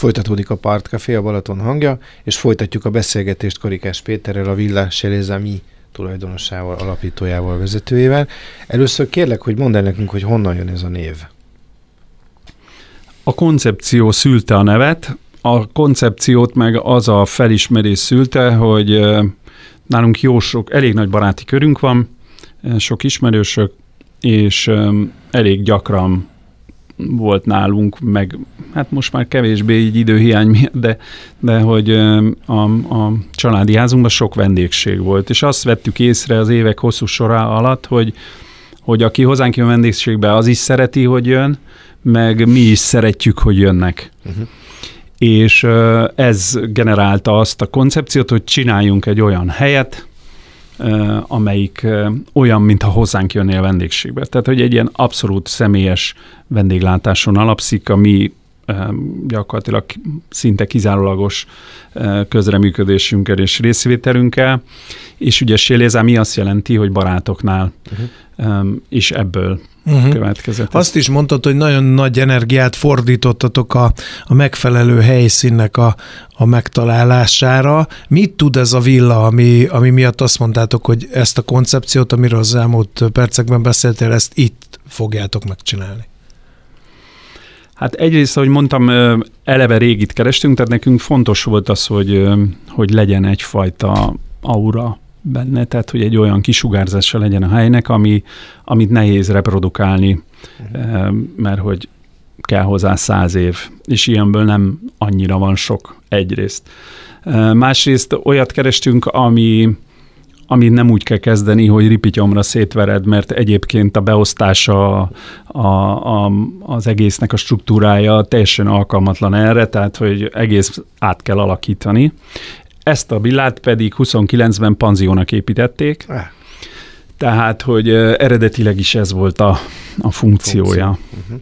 Folytatódik a Partcafé, a Balaton hangja, és folytatjuk a beszélgetést Korikás Péterrel, a Villa Chez les Amis tulajdonosával, alapítójával, vezetőjével. Először kérlek, hogy mondd el nekünk, hogy honnan jön ez a név. A koncepció szülte a nevet, a koncepciót meg az a felismerés szülte, hogy nálunk elég nagy baráti körünk van, sok ismerősök, és elég gyakran volt nálunk, meg hát most már kevésbé így időhiány miatt, de hogy a családi házunkban sok vendégség volt, és azt vettük észre az évek hosszú sorá alatt, hogy aki hozzánk jön vendégségbe, az is szereti, hogy jön, meg mi is szeretjük, hogy jönnek. Uh-huh. És ez generálta azt a koncepciót, hogy csináljunk egy olyan helyet, amelyik olyan, mintha hozzánk jönnél vendégségbe. Tehát, hogy egy ilyen abszolút személyes vendéglátáson alapszik, ami gyakorlatilag szinte kizárólagos közreműködésünkkel és részvételünkkel, és ugye Chez les Amis azt jelenti, hogy barátoknál, és ebből következett. Azt is mondtad, hogy nagyon nagy energiát fordítottatok a megfelelő helyszínnek a megtalálására. Mit tud ez a villa, ami miatt azt mondtátok, hogy ezt a koncepciót, amiről az elmúlt percekben beszéltél, ezt itt fogjátok megcsinálni? Hát egyrészt, ahogy mondtam, eleve régit kerestünk, tehát nekünk fontos volt az, hogy legyen egyfajta aura benne, tehát hogy egy olyan kisugárzása legyen a helynek, amit nehéz reprodukálni, mert hogy kell hozzá 100 év, és ilyenből nem annyira van sok egyrészt. Másrészt olyat kerestünk, amit nem úgy kell kezdeni, hogy ripityomra szétvered, mert egyébként a beosztása az egésznek a struktúrája teljesen alkalmatlan erre, tehát hogy egész át kell alakítani. Ezt a villát pedig 29-ben panziónak építették, tehát, hogy eredetileg is ez volt a funkciója. Uh-huh.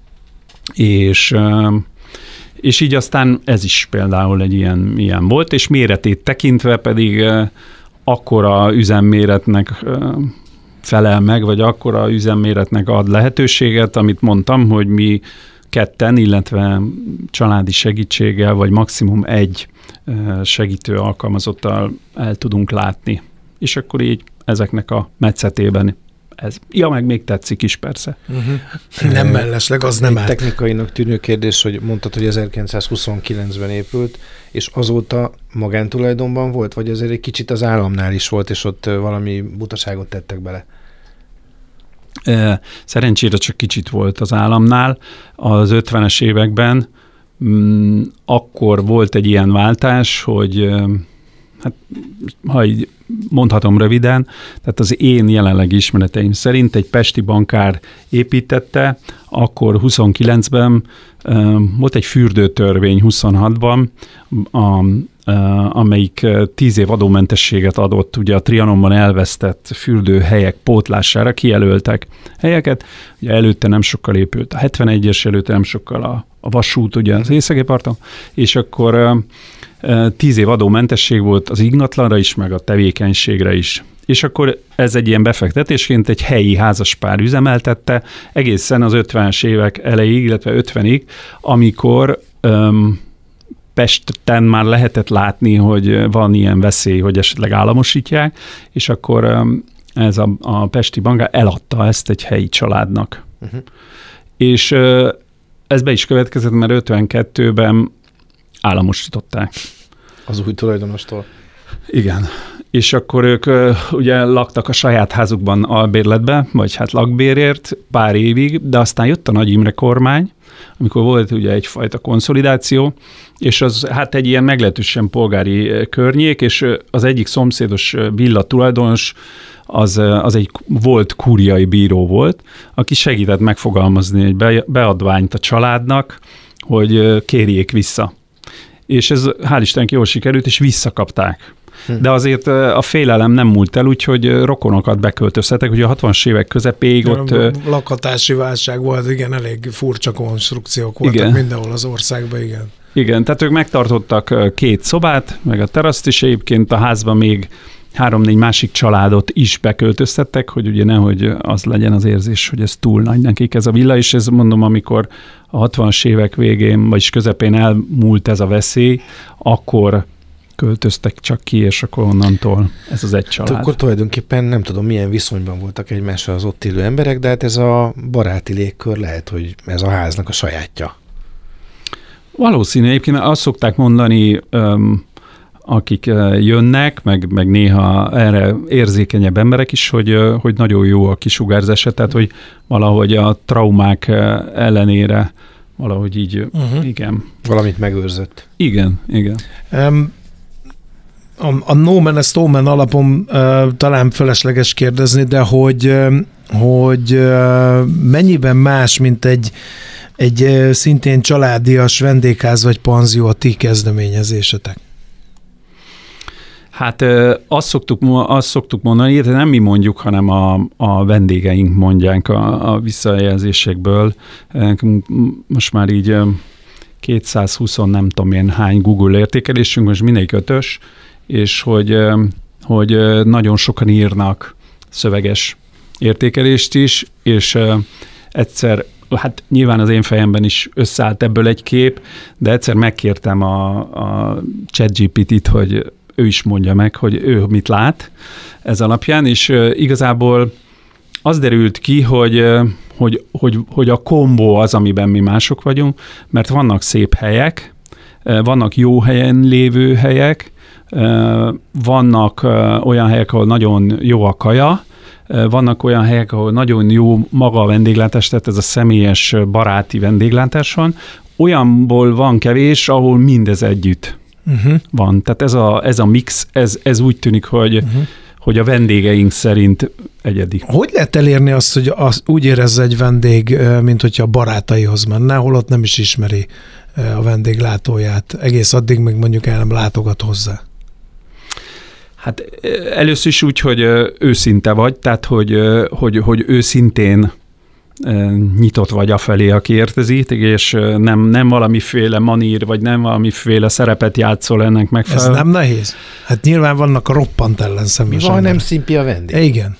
És így aztán ez is például egy ilyen volt, és méretét tekintve pedig akkora üzemméretnek felel meg, vagy akkora üzemméretnek ad lehetőséget, amit mondtam, hogy mi ketten, illetve családi segítséggel, vagy maximum egy segítő alkalmazottal el tudunk látni. És akkor így ezeknek a metszetében ez. Ja, meg még tetszik is persze. Uh-huh. Nem mellesleg, az nem áll. Technikainak tűnő kérdés, hogy mondtad, hogy 1929-ben épült, és azóta magántulajdonban volt, vagy azért egy kicsit az államnál is volt, és ott valami butaságot tettek bele? Szerencsére csak kicsit volt az államnál. Az 50-es években akkor volt egy ilyen váltás, hogy hát, ha így mondhatom röviden, tehát az én jelenlegi ismereteim szerint egy pesti bankár építette, akkor 29-ben volt egy fürdőtörvény 26-ban, amelyik 10 év adómentességet adott ugye a Trianonban elvesztett fürdőhelyek pótlására, kijelöltek helyeket. Ugye előtte nem sokkal épült a 71-es, előtte nem sokkal a vasút ugye az északi parton, és akkor 10 év adómentesség volt az ingatlanra is, meg a tevékenységre is. És akkor ez egy ilyen befektetésként egy helyi házaspár üzemeltette egészen az 50-es évek elejéig, illetve 50-ig, amikor Pesten már lehetett látni, hogy van ilyen veszély, hogy esetleg államosítják, és akkor ez a pesti bankár eladta ezt egy helyi családnak. Uh-huh. És ez be is következett, mert 52-ben államosították. Az új tulajdonostól. Igen. És akkor ők ugye laktak a saját házukban albérletbe, vagy hát lakbérért pár évig, de aztán jött a Nagy Imre kormány, amikor volt ugye egyfajta konszolidáció, és az hát egy ilyen meglehetősen polgári környék, és az egyik szomszédos villa tulajdonos az egy volt kúriai bíró volt, aki segített megfogalmazni egy beadványt a családnak, hogy kérjék vissza. És ez hál' Istennek jól sikerült, és visszakapták. De azért a félelem nem múlt el, úgyhogy rokonokat beköltöztetek, ugye a 60-as évek közepéig ott... Lakhatási válság volt, igen, elég furcsa konstrukciók voltak igen. Mindenhol az országban, igen. Igen, tehát ők megtartottak 2 szobát, meg a teraszt is egyébként, a házban még 3-4 másik családot is beköltöztettek, hogy ugye nehogy az legyen az érzés, hogy ez túl nagy nekik ez a villa, és ez mondom, amikor a 60-as évek végén, vagyis közepén elmúlt ez a veszély, akkor költöztek csak ki, és akkor onnantól ez az egy család. Akkor tulajdonképpen nem tudom, milyen viszonyban voltak egymással az ott élő emberek, de hát ez a baráti légkör lehet, hogy ez a háznak a sajátja. Valószínű, egyébként azt szokták mondani, akik jönnek, meg néha erre érzékenyebb emberek is, hogy nagyon jó a kisugárzása, tehát hogy valahogy a traumák ellenére valahogy így, igen. Valamit megőrzött. Igen. A no man is no man alapon talán felesleges kérdezni, de hogy mennyiben más, mint egy szintén családias vendégház vagy panzió a ti kezdeményezésetek? Hát azt szoktuk mondani, de nem mi mondjuk, hanem a vendégeink mondják a visszajelzésekből. Most már így 220 nem tudom én hány Google értékelésünk, most mindegyik 5-ös, és hogy nagyon sokan írnak szöveges értékelést is, és egyszer, hát nyilván az én fejemben is összeállt ebből egy kép, de egyszer megkértem a ChatGPT-t, hogy ő is mondja meg, hogy ő mit lát ez alapján, és igazából az derült ki, hogy a kombó az, amiben mi mások vagyunk, mert vannak szép helyek, vannak jó helyen lévő helyek, vannak olyan helyek, ahol nagyon jó a kaja, vannak olyan helyek, ahol nagyon jó maga a vendéglátás, tehát ez a személyes, baráti vendéglátás van. Olyanból van kevés, ahol mindez együtt van. Tehát ez a mix, ez úgy tűnik, hogy a vendégeink szerint egyedi. Hogy lehet elérni azt, hogy úgy érezze egy vendég, mint hogyha a barátaihoz menne, holott nem is ismeri a vendéglátóját, egész addig még mondjuk el nem látogat hozzá? Hát először is úgy, hogy őszinte vagy, tehát hogy őszintén nyitott vagy afelé, aki értezi, és nem valamiféle manír, vagy nem valamiféle szerepet játszol ennek megfelelően. Ez nem nehéz? Hát nyilván vannak a roppant ellenszemes. Mi van, nem szimpi a vendég? Igen.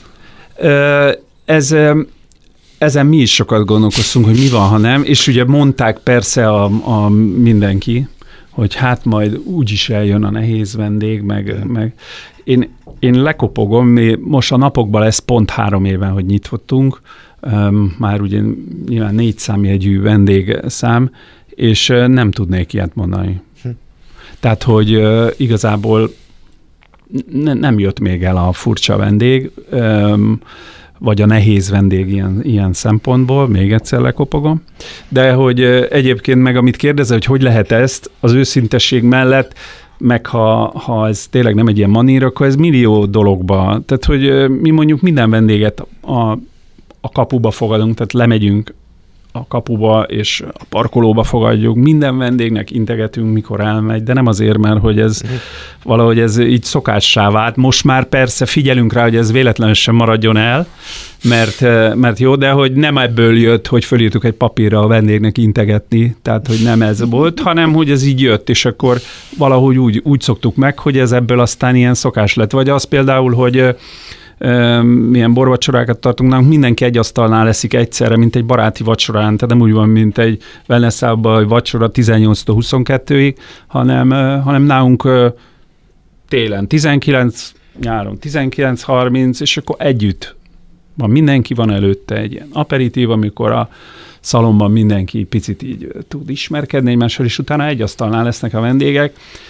Ezen mi is sokat gondolkoztunk, hogy mi van, ha nem, és ugye mondták persze a mindenki, hogy hát majd úgyis eljön a nehéz vendég, meg én lekopogom, most a napokban lesz pont 3 éven, hogy nyitottunk, már ugye nyilván 4 számjegyű vendégszám, és nem tudnék ilyet mondani. Tehát, hogy igazából nem jött még el a furcsa vendég, vagy a nehéz vendég ilyen szempontból, még egyszer lekopogom. De hogy egyébként meg amit kérdezel, hogy lehet ezt az őszintesség mellett, meg ha ez tényleg nem egy ilyen manír, akkor ez millió dologba. Tehát, hogy mi mondjuk minden vendéget a kapuba fogadunk, tehát lemegyünk a kapuba, és a parkolóba fogadjuk, minden vendégnek integetünk, mikor elmegy, de nem azért, mert hogy ez valahogy ez így szokássá vált. Most már persze figyelünk rá, hogy ez véletlenül sem maradjon el, mert jó, de hogy nem ebből jött, hogy fölírtuk egy papírra a vendégnek integetni, tehát hogy nem ez volt, hanem hogy ez így jött, és akkor valahogy úgy szoktuk meg, hogy ez ebből aztán ilyen szokás lett. Vagy az például, hogy milyen borvacsorákat tartunk, nálunk mindenki egy asztalnál eszik egyszerre, mint egy baráti vacsorán, tehát nem úgy van, mint egy wellness-szállban, hogy vacsora 18-22-ig, hanem nálunk télen 19, nyáron 19-30, és akkor együtt van, mindenki van előtte egy ilyen aperitív, amikor a szalomban mindenki picit így tud ismerkedni egymással, és utána egy asztalnál lesznek a vendégek,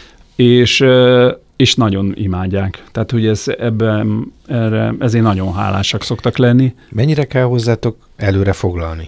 és nagyon imádják. Tehát, hogy ezért nagyon hálásak szoktak lenni. Mennyire kell hozzátok előre foglalni?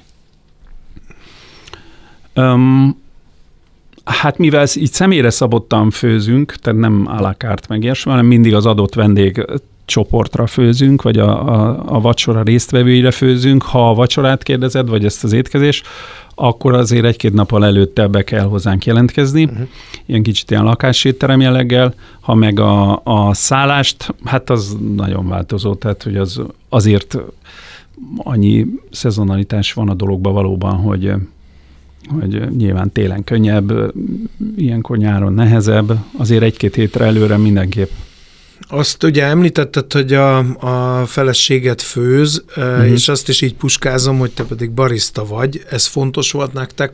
Hát mivel így személyre szabottan főzünk, tehát nem à la carte meg ilyesmi, hanem mindig az adott vendég csoportra főzünk, vagy a vacsora résztvevőire főzünk. Ha a vacsorát kérdezed, vagy ezt az étkezést, akkor azért 1-2 nappal előtte be kell hozzánk jelentkezni, ilyen kicsit ilyen lakásétterem jelleggel, ha meg a szállást, hát az nagyon változó, tehát hogy azért annyi szezonalitás van a dologban valóban, hogy nyilván télen könnyebb, ilyenkor nyáron nehezebb, azért 1-2 hétre előre mindenképp. Azt ugye említetted, hogy a feleséget főz, és azt is így puskázom, hogy te pedig barista vagy. Ez fontos volt nektek,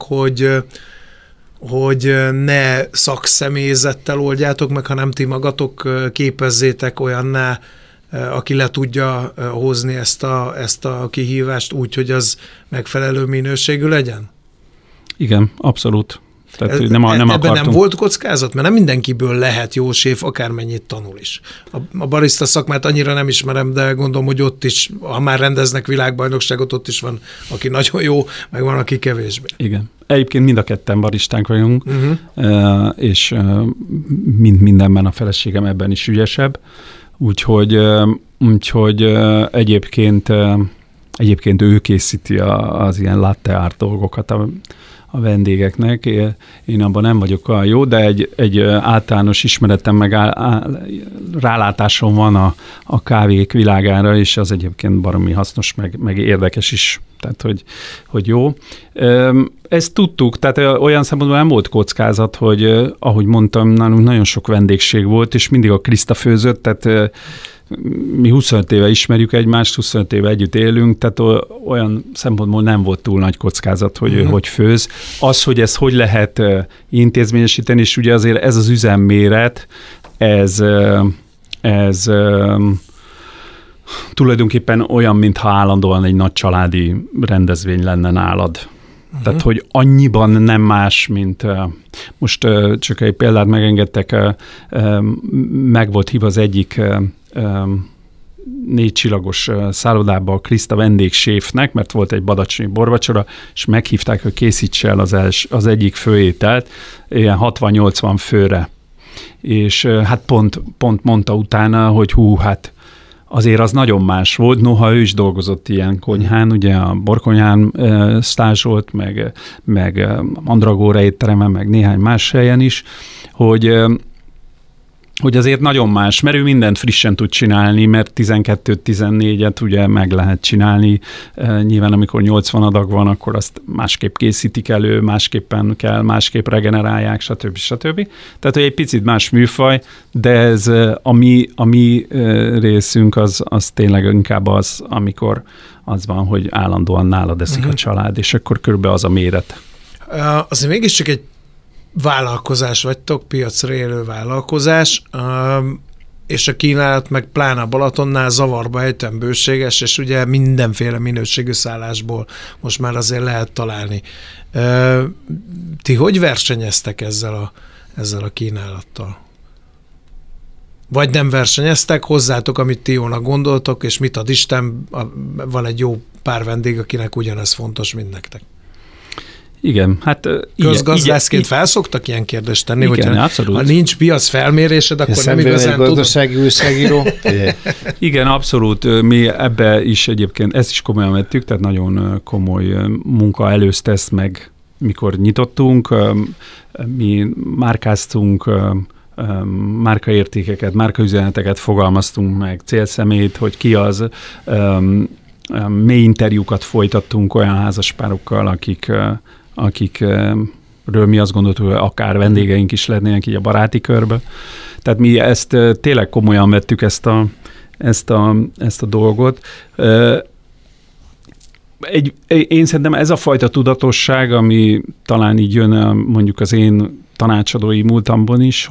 hogy ne szakszemélyzettel oldjátok meg, hanem ti magatok képezzétek olyanná, aki le tudja hozni ezt a kihívást úgy, hogy az megfelelő minőségű legyen? Igen, abszolút. Tehát ebben nem volt kockázat? Mert nem mindenkiből lehet jó séf, akármennyit tanul is. A barista szakmát annyira nem ismerem, de gondolom, hogy ott is, ha már rendeznek világbajnokságot, ott is van, aki nagyon jó, meg van, aki kevésbé. Igen. Egyébként mind a ketten baristánk vagyunk, és mindenben a feleségem ebben is ügyesebb. Úgyhogy egyébként ő készíti az ilyen latte art dolgokat a vendégeknek. Én abban nem vagyok olyan jó, de egy általános ismeretem, meg rálátásom van a kávék világára, és az egyébként baromi hasznos, meg érdekes is. Tehát, hogy jó. Ezt tudtuk, tehát olyan szempontból nem volt kockázat, hogy ahogy mondtam, nálunk nagyon sok vendégség volt, és mindig a Kriszta főzött, tehát mi 25 éve ismerjük egymást, 25 éve együtt élünk, tehát olyan szempontból nem volt túl nagy kockázat, hogy hogy főz. Az, hogy ezt hogy lehet intézményesíteni, és ugye azért ez az üzemméret, ez tulajdonképpen olyan, mintha állandóan egy nagy családi rendezvény lenne nálad. Tehát, hogy annyiban nem más, mint most csak egy példát megengedtek, meg volt hívva az egyik 4 csillagos szállodába a Kriszta vendégséfnek, mert volt egy badacsonyi borvacsora, és meghívták, hogy készítse el az egyik főételt, ilyen 60-80 főre. És hát pont mondta utána, hogy hát azért az nagyon más volt, noha ő is dolgozott ilyen konyhán, ugye a borkonyhán stázsolt, meg Mandragóra étteremen, meg néhány más helyen is, hogy azért nagyon más, mert ő mindent frissen tud csinálni, mert 12-14-et ugye meg lehet csinálni. Nyilván amikor 80 adag van, akkor azt másképp készítik elő, másképpen kell, másképp regenerálják, stb. Tehát, hogy egy picit más műfaj, de ez a mi részünk az tényleg inkább az, amikor az van, hogy állandóan nálad eszik a család, és akkor körülbelül az a méret. Azért mégiscsak egy vállalkozás vagytok, piacra élő vállalkozás, és a kínálat meg pláne a Balatonnál zavarba ejtően bőséges, és ugye mindenféle minőségű szállásból most már azért lehet találni. Ti hogy versenyeztek ezzel a kínálattal? Vagy nem versenyeztek, hozzátok, amit ti jónak gondoltok, és mit ad Isten, van egy jó pár vendég, akinek ugyanez fontos, mint nektek. Igen, hát... Közgazdászként felszoktak ilyen kérdést tenni, igen, hogyha ha nincs piac felmérésed, akkor nem igazán tudod. Gazdasági újságíró. Igen, abszolút. Mi ebbe is egyébként, ezt is komolyan vettük, tehát nagyon komoly munka előzte ezt meg, mikor nyitottunk. Mi márkáztunk, márkaértékeket, márkaüzeneteket fogalmaztunk meg, célszemét, hogy ki az. Mély interjúkat folytattunk olyan házaspárokkal, akikről mi azt gondoltuk, hogy akár vendégeink is lennének így a baráti körbe. Tehát mi ezt tényleg komolyan vettük ezt a dolgot. Én szerintem ez a fajta tudatosság, ami talán így jön mondjuk az én tanácsadói múltamban is,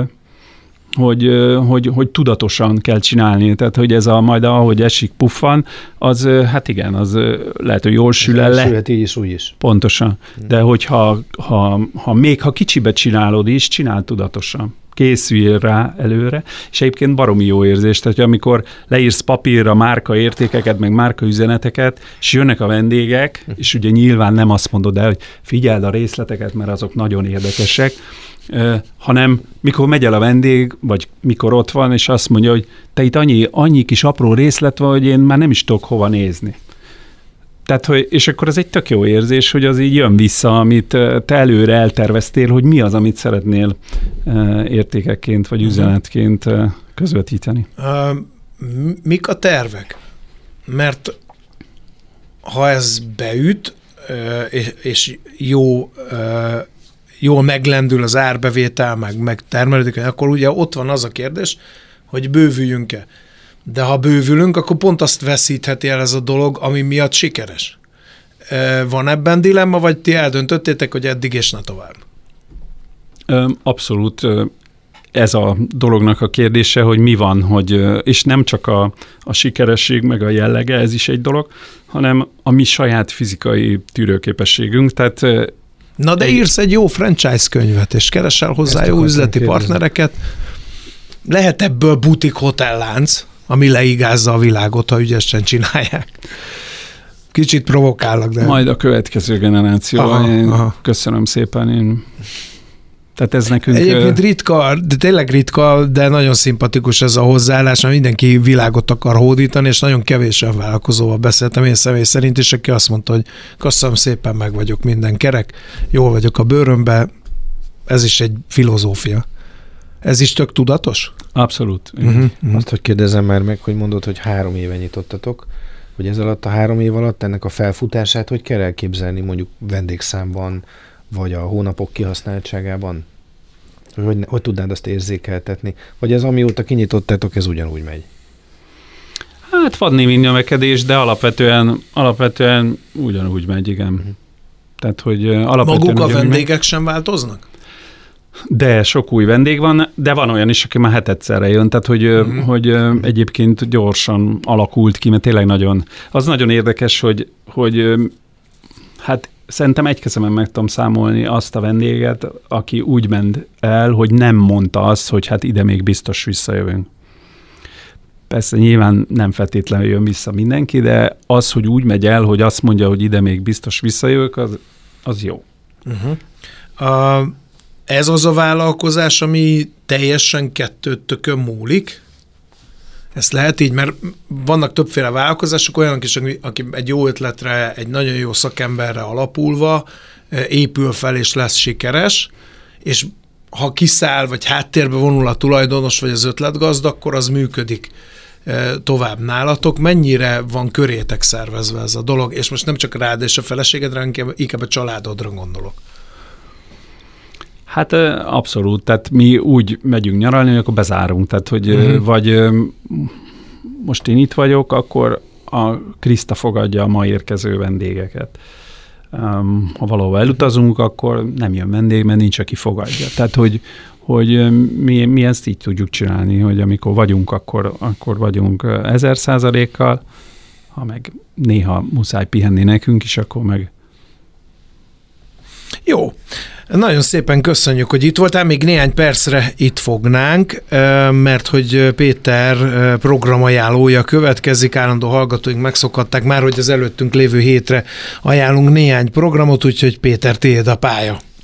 hogy tudatosan kell csinálni. Tehát, hogy ez majd ahogy esik puffan, az hát igen, az lehet, hogy jól sül el le. Sülhet így is, úgy is. Pontosan. De hogyha még ha kicsibe csinálod is, csinál tudatosan. Készüljél rá előre, és egyébként baromi jó érzés, tehát amikor leírsz papírra márka értékeket, meg márka üzeneteket, és jönnek a vendégek, és ugye nyilván nem azt mondod el, hogy figyeld a részleteket, mert azok nagyon érdekesek, hanem mikor megy el a vendég, vagy mikor ott van, és azt mondja, hogy te itt annyi kis apró részlet van, hogy én már nem is tudok hova nézni. Tehát, és akkor ez egy tök jó érzés, hogy az így jön vissza, amit te előre elterveztél, hogy mi az, amit szeretnél értékekként vagy üzenetként közvetíteni. Mik a tervek? Mert ha ez beüt, és jól meglendül az árbevétel, meg termelődik, akkor ugye ott van az a kérdés, hogy bővüljünk-e. De ha bővülünk, akkor pont azt veszítheti el ez a dolog, ami miatt sikeres. Van ebben dilemma, vagy ti eldöntöttétek, hogy eddig és ne tovább? Abszolút ez a dolognak a kérdése, hogy mi van, és nem csak a sikeresség meg a jellege, ez is egy dolog, hanem a mi saját fizikai tűrőképességünk. Tehát na de írsz egy jó franchise könyvet, és keresel hozzá jó üzleti partnereket. Lehet ebből butik hotellánc, ami leigázza a világot, ha ügyesen csinálják. Kicsit provokállak, de... Majd a következő generáció. Aha. Köszönöm szépen, Tehát ez nekünk... Egyébként ritka, de tényleg ritka, de nagyon szimpatikus ez a hozzáállás, mert mindenki világot akar hódítani, és nagyon kevés olyan vállalkozóval beszéltem én személy szerint is, aki azt mondta, hogy köszönöm szépen, meg vagyok minden kerek, jól vagyok a bőrömbe, ez is egy filozófia. Ez is tök tudatos? Abszolút. Azt, hogy kérdezem már meg, hogy mondod, hogy 3 éve nyitottatok, hogy ez alatt a 3 év alatt ennek a felfutását hogy kell elképzelni mondjuk vendégszámban, vagy a hónapok kihasználtságában? Hogy tudnád azt érzékeltetni? Vagy ez amióta kinyitottátok, ez ugyanúgy megy? Hát van némi növekedés, de alapvetően ugyanúgy megy, igen. Tehát, hogy alapvetően maguk a vendégek sem változnak? De sok új vendég van, de van olyan is, aki már hetedszerre jön, tehát hogy egyébként gyorsan alakult ki, mert tényleg nagyon érdekes, hogy hát szerintem egy kezemen meg tudom számolni azt a vendéget, aki úgy ment el, hogy nem mondta azt, hogy hát ide még biztos visszajövünk. Persze nyilván nem feltétlenül jön vissza mindenki, de az, hogy úgy megy el, hogy azt mondja, hogy ide még biztos visszajövök, az jó. Ez az a vállalkozás, ami teljesen kettőtökön múlik? Ezt lehet így, mert vannak többféle vállalkozások, olyanok is, aki egy jó ötletre, egy nagyon jó szakemberre alapulva épül fel és lesz sikeres, és ha kiszáll, vagy háttérbe vonul a tulajdonos, vagy az ötletgazda, akkor az működik tovább nálatok. Mennyire van körétek szervezve ez a dolog? És most nem csak rád és a feleségedre, inkább a családodra gondolok. Hát abszolút, tehát mi úgy megyünk nyaralni, hogy akkor bezárunk, tehát hogy vagy most én itt vagyok, akkor a Kriszta fogadja a ma érkező vendégeket. Ha valahol elutazunk, akkor nem jön vendég, mert nincs, aki fogadja. Tehát, hogy mi ezt így tudjuk csinálni, hogy amikor vagyunk, akkor vagyunk 1000%-kal, ha meg néha muszáj pihenni nekünk is, akkor meg... Jó. Nagyon szépen köszönjük, hogy itt voltál, még néhány percre itt fognánk, mert hogy Péter programajánlója következik, állandó hallgatóink megszokhatták már, hogy az előttünk lévő hétre ajánlunk néhány programot, úgyhogy Péter, tiéd a pálya.